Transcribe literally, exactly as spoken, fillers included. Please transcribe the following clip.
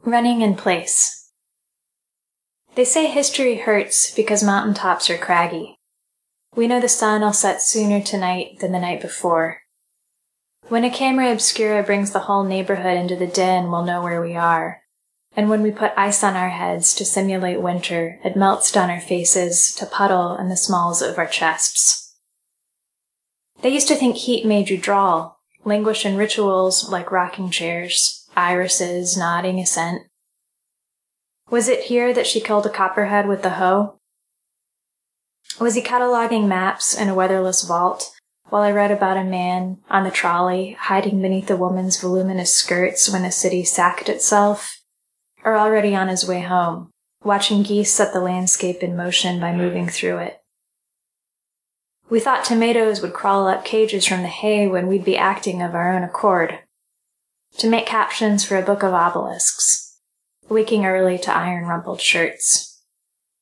Running in place. They say history hurts because mountaintops are craggy. We know the sun'll set sooner tonight than the night before. When a camera obscura brings the whole neighborhood into the den, we'll know where we are. And when we put ice on our heads to simulate winter, it melts down our faces to puddle in the smalls of our chests. They used to think heat made you drawl, languish in rituals like rocking chairs, irises nodding assent. Was it here that she killed a copperhead with the hoe? Was he cataloging maps in a weatherless vault while I read about a man on the trolley hiding beneath a woman's voluminous skirts when the city sacked itself? Or already on his way home, watching geese set the landscape in motion by moving through it? We thought tomatoes would crawl up cages from the hay when we'd be acting of our own accord, to make captions for a book of obelisks, waking early to iron rumpled shirts.